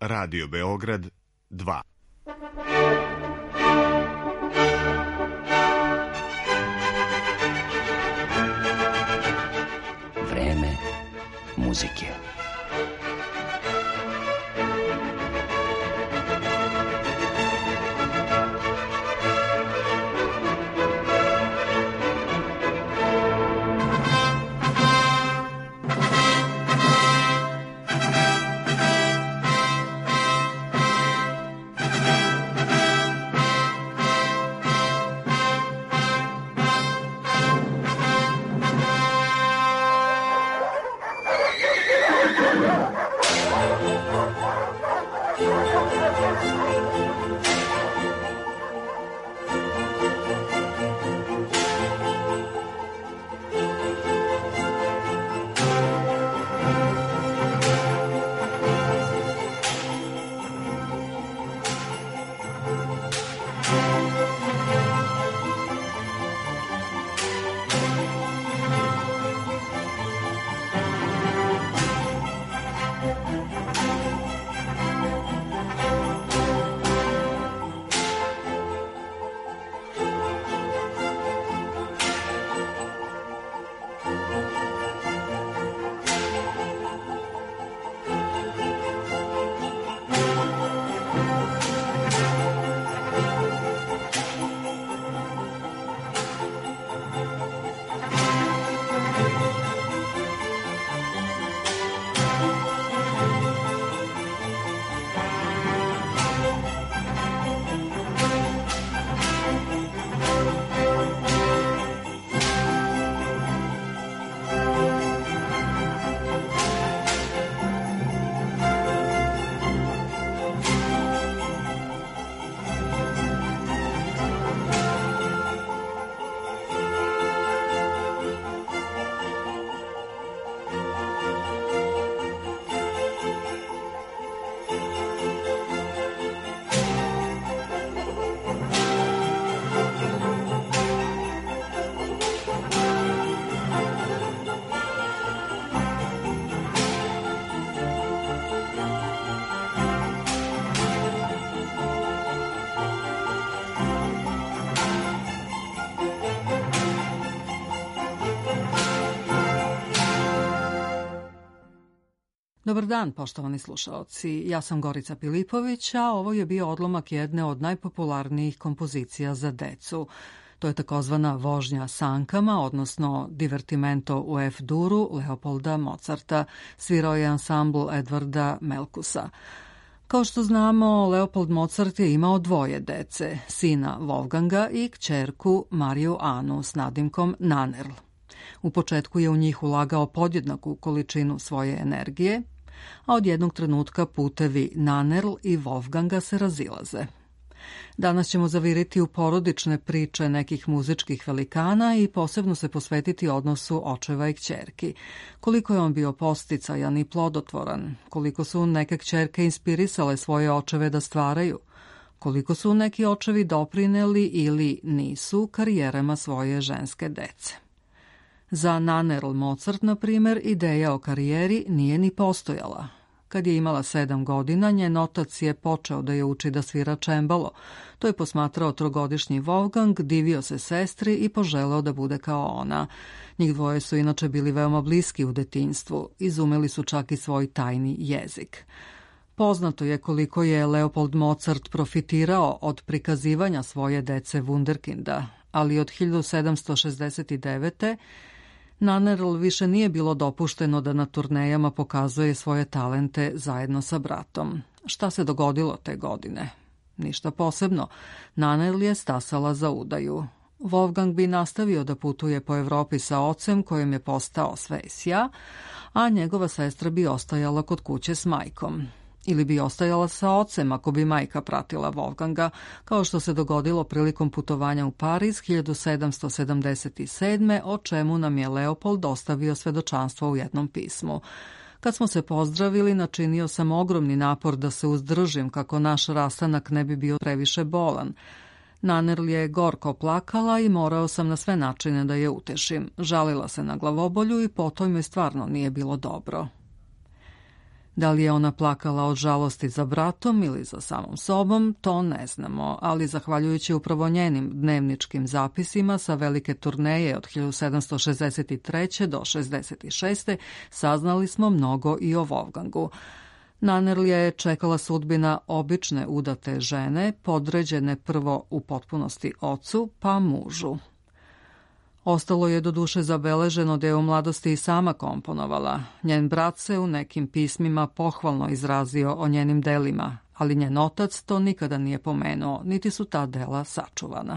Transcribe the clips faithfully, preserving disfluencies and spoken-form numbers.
Radio Beograd dva. Vreme muzike. Dobar dan, poštovani slušaoci. Ja sam Gorica Pilipović, a ovo je bio odlomak jedne od najpopularnijih kompozicija za decu. To je takozvana vožnja sankama, odnosno divertimento u F-duru Leopolda Mozarta. Svirao je ansambl Edvarda Melkusa. Kao što znamo, Leopold Mozart je imao dvoje dece, sina Wolfganga i kćerku Mariju Anu s nadimkom Nannerl. U početku je u njih ulagao podjednaku količinu svoje energije, a od jednog trenutka putevi Nannerl i Wolfganga se razilaze. Danas ćemo zaviriti u porodične priče nekih muzičkih velikana i posebno se posvetiti odnosu očeva i kćerki. Koliko je on bio posticajan i plodotvoran, koliko su neke kćerke inspirisale svoje očeve da stvaraju, koliko su neki očevi doprineli ili nisu karijerama svoje ženske dece. Za Nannerl Mozart, na primjer, ideja o karijeri nije ni postojala. Kad je imala sedam godina, njen otac je počeo da je uči da svira čembalo. To je posmatrao trogodišnji Wolfgang, divio se sestri i poželeo da bude kao ona. Njih dvoje su inače bili veoma bliski u detinjstvu, izumeli su čak i svoj tajni jezik. Poznato je koliko je Leopold Mozart profitirao od prikazivanja svoje dece Wunderkinda, ali od hiljadu sedamsto šezdeset devete. Nannerl više nije bilo dopušteno da na turnejama pokazuje svoje talente zajedno sa bratom. Šta se dogodilo te godine? Ništa posebno. Nannerl je stasala za udaju. Wolfgang bi nastavio da putuje po Evropi sa ocem kojim je postao svesja, a njegova sestra bi ostajala kod kuće s majkom. Ili bi ostajala sa ocem ako bi majka pratila Wolfganga, kao što se dogodilo prilikom putovanja u Pariz hiljadu sedamsto sedamdeset sedme. o čemu nam je Leopold dostavio svedočanstvo u jednom pismu. Kad smo se pozdravili, načinio sam ogromni napor da se uzdržim kako naš rastanak ne bi bio previše bolan. Nannerl je gorko plakala i morao sam na sve načine da je utešim. Žalila se na glavobolju i potom joj stvarno nije bilo dobro. Da li je ona plakala od žalosti za bratom ili za samom sobom, to ne znamo, ali zahvaljujući upravo njenim dnevničkim zapisima sa velike turneje od hiljadu sedamsto šezdeset treće. do šezdeset šeste. saznali smo mnogo i o Wolfgangu. Nannerl je čekala sudbina obične udate žene, podređene prvo u potpunosti ocu, pa mužu. Ostalo je do duše zabeleženo da je u mladosti i sama komponovala. Njen brat se u nekim pismima pohvalno izrazio o njenim delima, ali njen otac to nikada nije pomenuo, niti su ta dela sačuvana.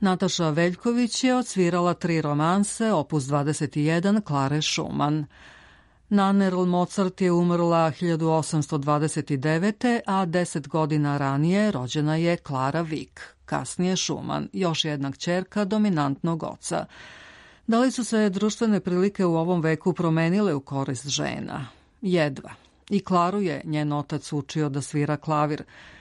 Nataša Veljković je odsvirala tri romanse, opus dvadeset jedan, Klare Schumann. Nannerl Mozart je umrla hiljadu osamsto dvadeset devete. a deset godina ranije rođena je Klara Wieck, kasnije Schumann, još jedna kćerka dominantnog oca. Da li su se društvene prilike u ovom veku promenile u korist žena? Jedva. I Klaru je njen otac učio da svira klavir.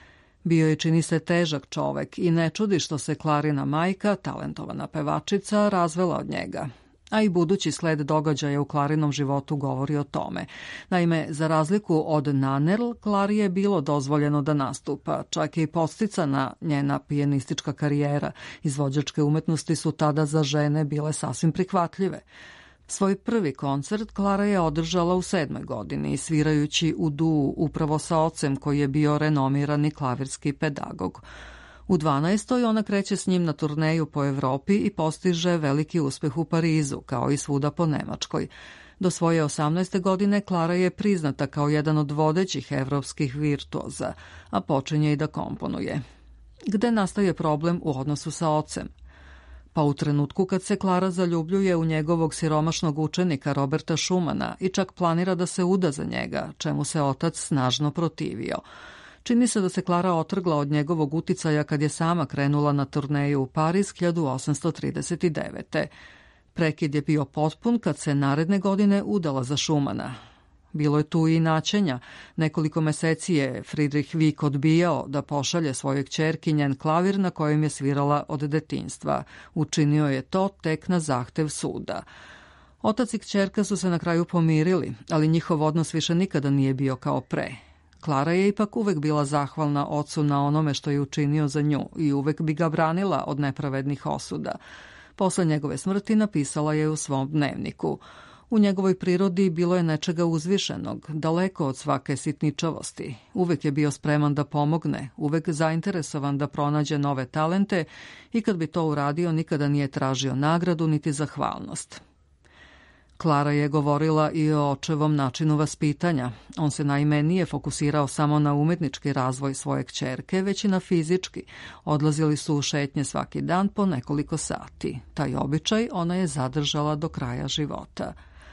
Bio je, čini se, težak čovek i ne čudi što se Klarina majka, talentovana pevačica, razvela od njega. A i budući sled događaja u Klarinom životu govori o tome. Naime, za razliku od Nannerl, Klari je bilo dozvoljeno da nastupa, čak je i podsticana njena pijanistička karijera. Izvođačke umetnosti su tada za žene bile sasvim prihvatljive. Svoj prvi koncert Klara je održala u sedmoj godini, svirajući u duu upravo sa ocem koji je bio renomirani klavirski pedagog. U dvanaestoj ona kreće s njim na turneju po Evropi i postiže veliki uspeh u Parizu, kao i svuda po Nemačkoj. Do svoje osamnaeste godine Klara je priznata kao jedan od vodećih evropskih virtuoza, a počinje i da komponuje. Gde nastaje problem u odnosu sa ocem? Pa u trenutku kad se Klara zaljubljuje u njegovog siromašnog učenika Roberta Schumana i čak planira da se uda za njega, čemu se otac snažno protivio. Čini se da se Klara otrgla od njegovog uticaja kad je sama krenula na turneju u Pariz hiljadu osamsto trideset devete. Prekid je bio potpun kad se naredne godine udala za Schumana. Bilo je tu i naćenja. Nekoliko meseci je Friedrich Wieck odbijao da pošalje svojoj kćerki njen klavir na kojem je svirala od detinjstva. Učinio je to tek na zahtev suda. Otac i kćerka su se na kraju pomirili, ali njihov odnos više nikada nije bio kao pre. Klara je ipak uvek bila zahvalna ocu na onome što je učinio za nju i uvek bi ga branila od nepravednih osuda. Posle njegove smrti napisala je u svom dnevniku: u njegovoj prirodi bilo je nečega uzvišenog, daleko od svake sitničavosti. Uvek je bio spreman da pomogne, uvek zainteresovan da pronađe nove talente i kad bi to uradio nikada nije tražio nagradu niti zahvalnost. Klara je govorila i o očevom načinu vaspitanja. On se naime nije fokusirao samo na umetnički razvoj svoje kćerke, već i na fizički. Odlazili su u šetnje svaki dan po nekoliko sati. Taj običaj ona je zadržala do kraja života.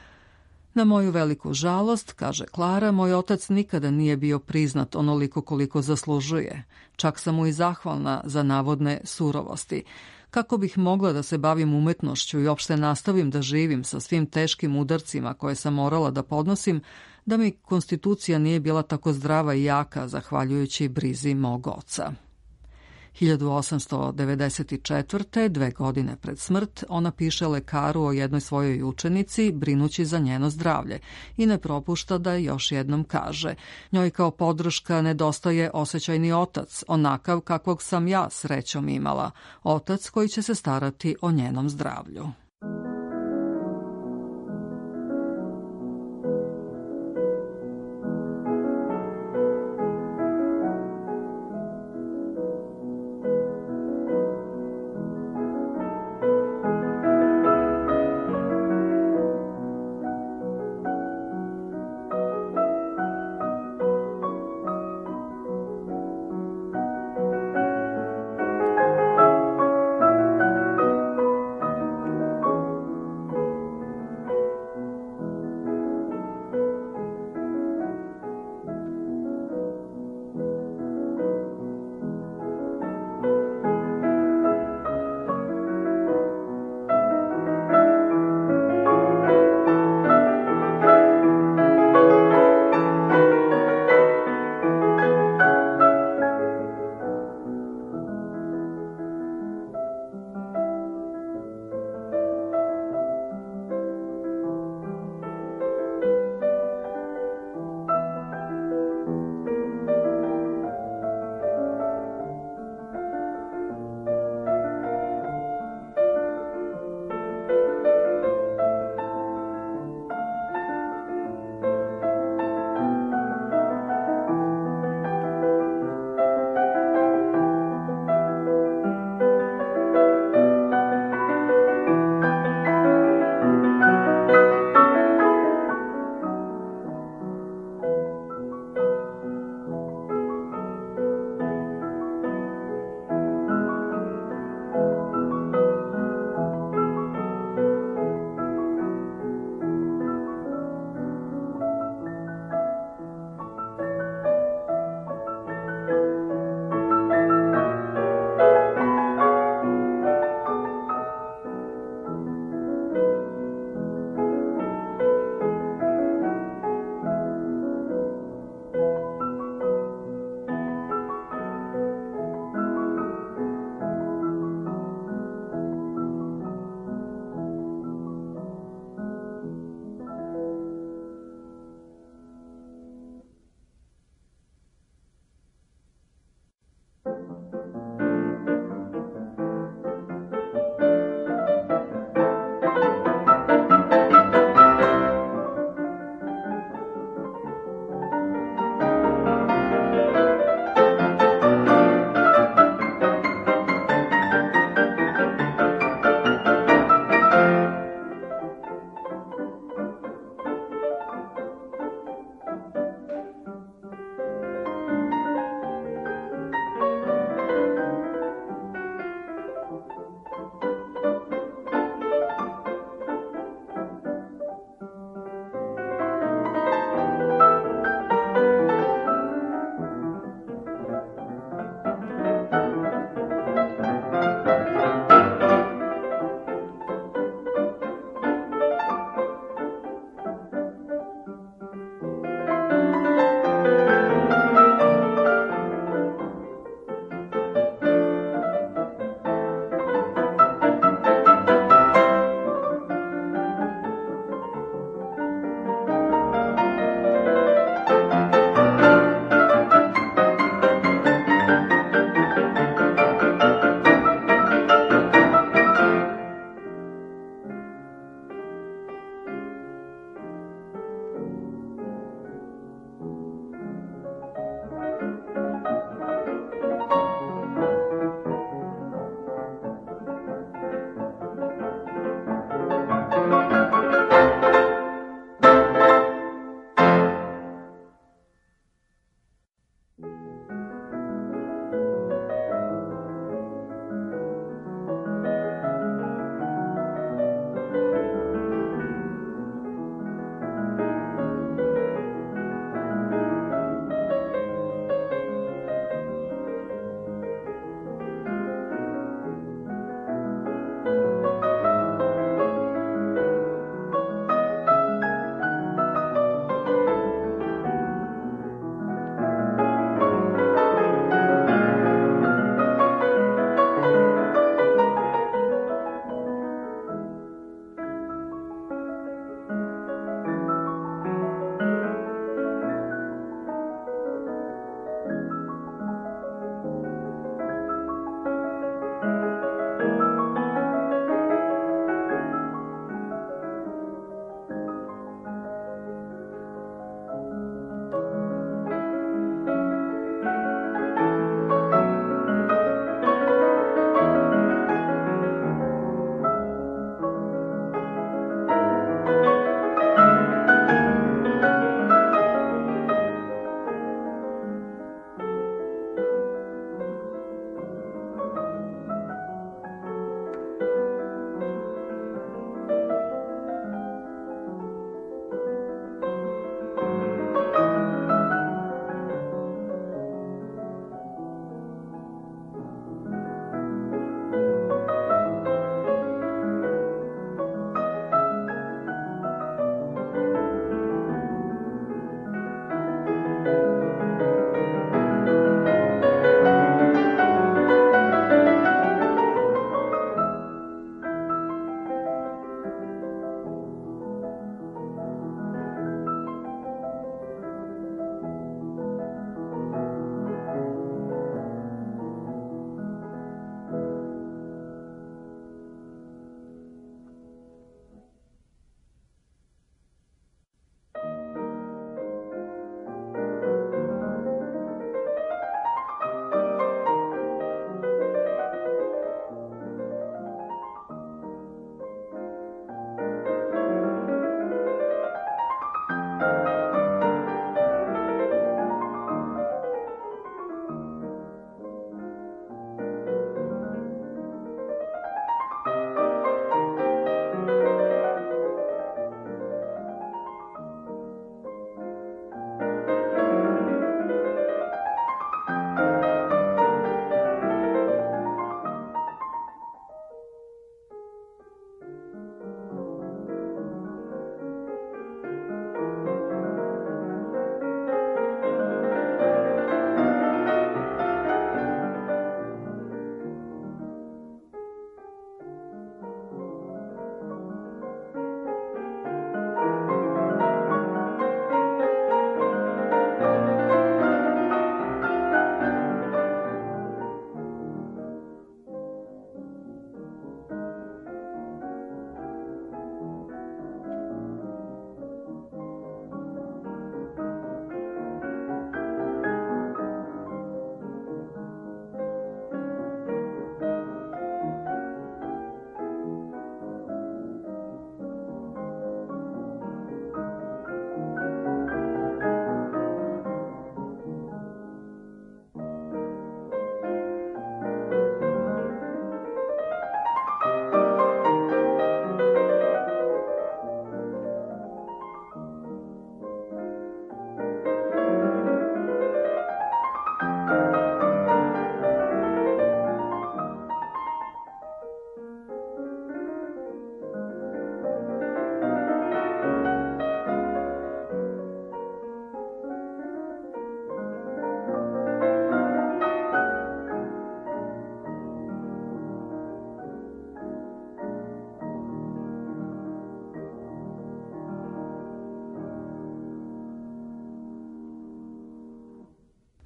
Na moju veliku žalost, kaže Klara, moj otac nikada nije bio priznat onoliko koliko zaslužuje. Čak sam mu i zahvalna za navodne surovosti. Kako bih mogla da se bavim umetnošću i opšte nastavim da živim sa svim teškim udarcima koje sam morala da podnosim, da mi konstitucija nije bila tako zdrava i jaka zahvaljujući brizi mog oca. hiljadu osamsto devedeset četvrte. dve godine pred smrt, ona piše lekaru o jednoj svojoj učenici, brinući za njeno zdravlje, i ne propušta da još jednom kaže: njoj kao podrška nedostaje osjećajni otac, onakav kakvog sam ja srećom imala, otac koji će se starati o njenom zdravlju.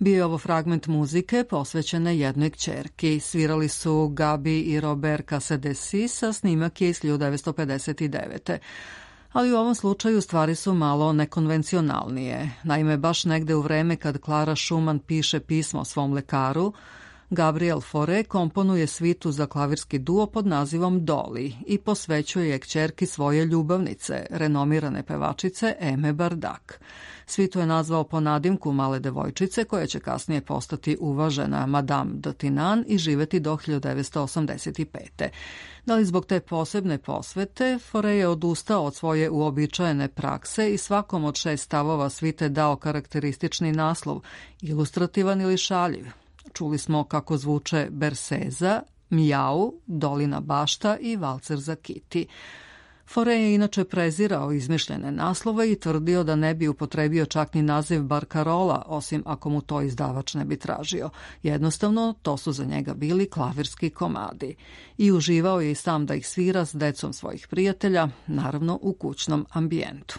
Bio je ovo fragment muzike posvećene jednoj kćerki. Svirali su Gabi i Robert Casadesus, a snimak je iz hiljadu devetsto pedeset devete. Ali u ovom slučaju stvari su malo nekonvencionalnije. Naime, baš negde u vreme kad Clara Schumann piše pismo svom lekaru, Gabriel Fauré komponuje svitu za klavirski duo pod nazivom Dolly i posvećuje je kćerki svoje ljubavnice, renomirane pevačice Eme Bardak. Svitu je nazvao po nadimku male devojčice koja će kasnije postati uvažena Madame de Tinan i živeti do hiljadu devetsto osamdeset pete. Da li zbog te posebne posvete, Fauré je odustao od svoje uobičajene prakse i svakom od šest stavova svite dao karakteristični naslov, ilustrativan ili šaljiv. Čuli smo kako zvuče Berseza, Mijau, Dolina bašta i Valcer za Kiti. Fauré je inače prezirao izmišljene naslove i tvrdio da ne bi upotrebio čak ni naziv barkarola, osim ako mu to izdavač ne bi tražio. Jednostavno, to su za njega bili klavirski komadi. I uživao je i sam da ih svira s decom svojih prijatelja, naravno u kućnom ambijentu.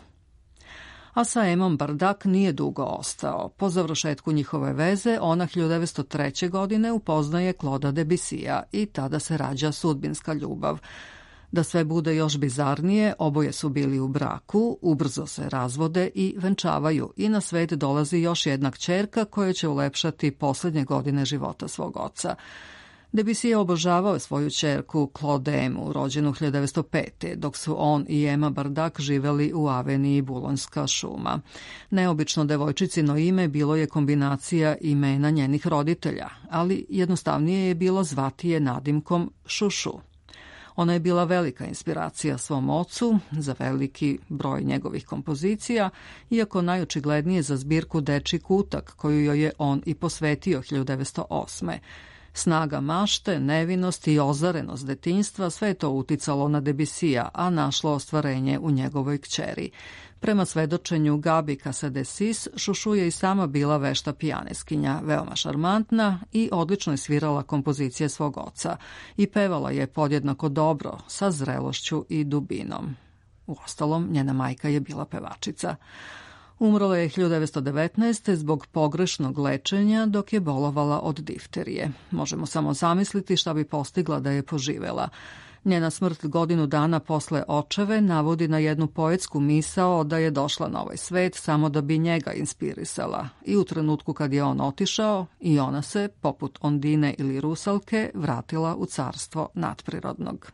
A sa Emom Bardak nije dugo ostao. Po završetku njihove veze, ona hiljadu devetsto treće. godine upoznaje Claude'a Debussya i tada se rađa sudbinska ljubav. Da sve bude još bizarnije, oboje su bili u braku, ubrzo se razvode i venčavaju i na svet dolazi još jedna kćerka koja će ulepšati poslednje godine života svog oca. Debussy je obožavao svoju ćerku Claudemu, rođenu hiljadu devetsto pete. dok su on i Ema Bardak živeli u aveniji Bulonska šuma. Neobično devojčicino ime bilo je kombinacija imena njenih roditelja, ali jednostavnije je bilo zvati je nadimkom Šušu. Ona je bila velika inspiracija svom ocu za veliki broj njegovih kompozicija, iako najočiglednije za zbirku Dečji kutak, koju joj je on i posvetio hiljadu devetsto osme. Snaga mašte, nevinost i ozarenost detinjstva, sve je to uticalo na Debussya, a našlo ostvarenje u njegovoj kćeri. Prema svedočenju Gabi Casadesus, Šušu je i sama bila vešta pijaneskinja, veoma šarmantna i odlično je svirala kompozicije svog oca i pevala je podjednako dobro, sa zrelošću i dubinom. Uostalom, njena majka je bila pevačica. Umrla je hiljadu devetsto devetnaeste. zbog pogrešnog lečenja dok je bolovala od difterije. Možemo samo zamisliti šta bi postigla da je poživela. Njena smrt godinu dana posle očeve navodi na jednu poetsku misao da je došla na ovaj svet samo da bi njega inspirisala i u trenutku kad je on otišao i ona se, poput Ondine ili Rusalke, vratila u carstvo nadprirodnog.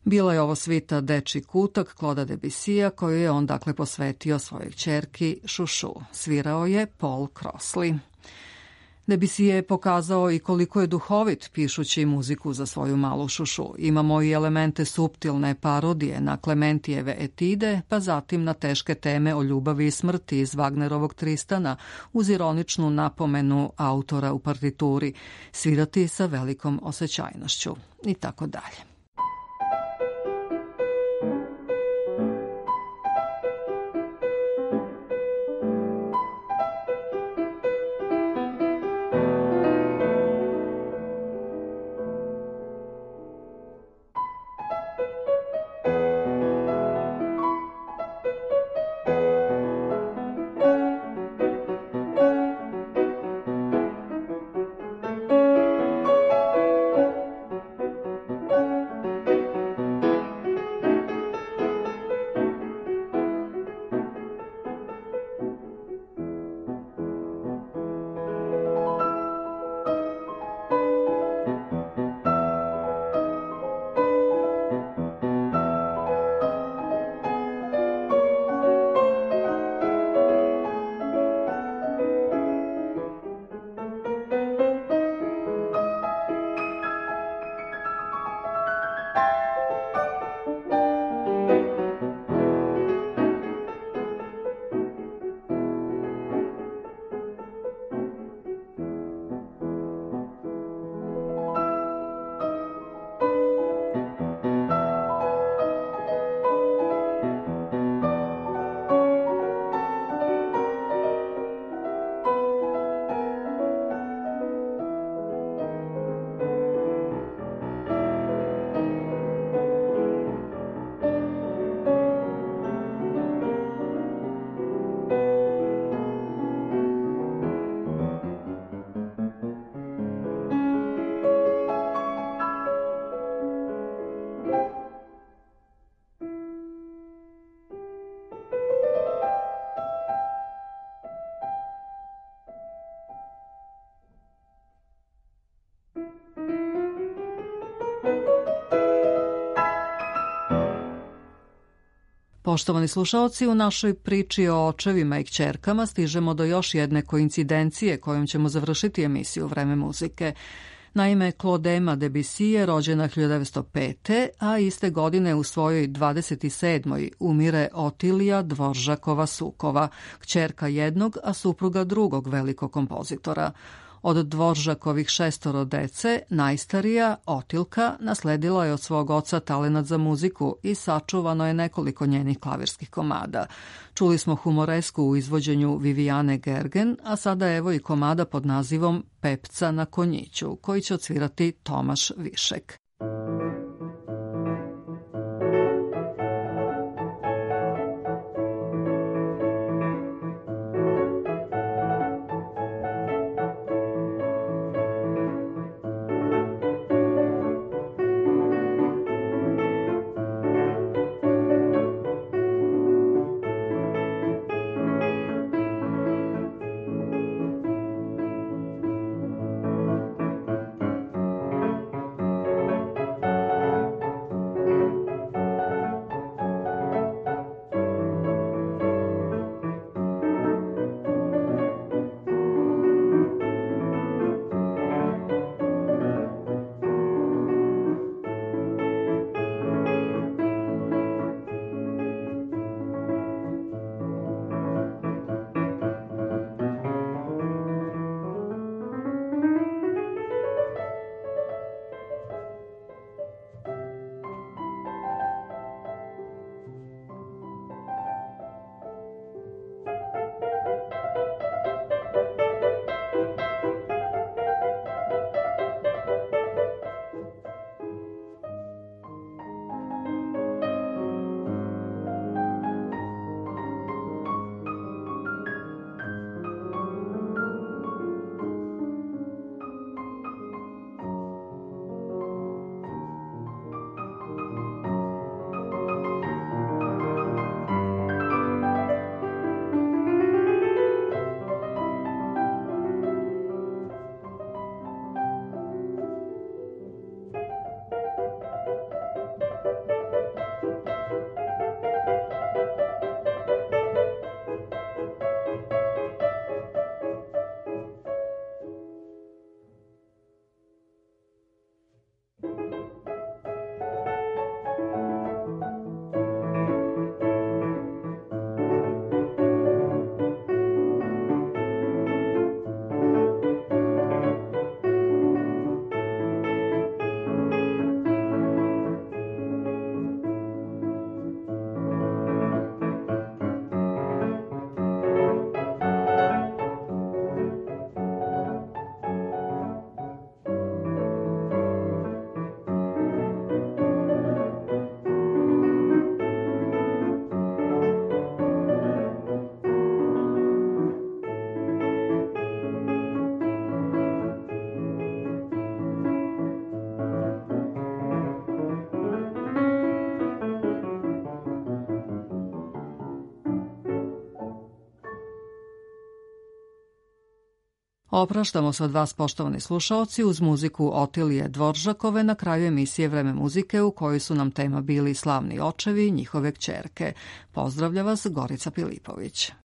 Bila je ovo svita Dečji kutak Claude'a Debussija koju je on dakle posvetio svojoj ćerki Šušu. Svirao je Paul Crossley. Debussy je pokazao i koliko je duhovit pišući muziku za svoju malu Šušu. Imamo i elemente suptilne parodije na Klementijeve etide, pa zatim na teške teme o ljubavi i smrti iz Wagnerovog Tristana, uz ironičnu napomenu autora u partituri, svirati sa velikom osjećajnošću i tako dalje. Poštovani slušaoci, u našoj priči o očevima i kćerkama stižemo do još jedne koincidencije kojom ćemo završiti emisiju Vreme muzike. Naime, Claudema Debussy je rođena hiljadu devetsto pete. a iste godine u svojoj dvadeset sedmoj umire Otilija Dvoržakova Sukova, kćerka jednog, a supruga drugog velikog kompozitora. Od Dvoržakovih šestoro dece, najstarija, Otilka, nasledila je od svog oca talenat za muziku i sačuvano je nekoliko njenih klavirskih komada. Čuli smo humoresku u izvođenju Vivijane Gergen, a sada evo i komada pod nazivom Pepca na konjiću, koji će odsvirati Tomaš Višek. Opraštamo se od vas, poštovani slušaoci, uz muziku Otilije Dvoržakove na kraju emisije Vreme muzike u kojoj su nam tema bili slavni očevi i njihove kćerke. Pozdravlja vas Gorica Pilipović.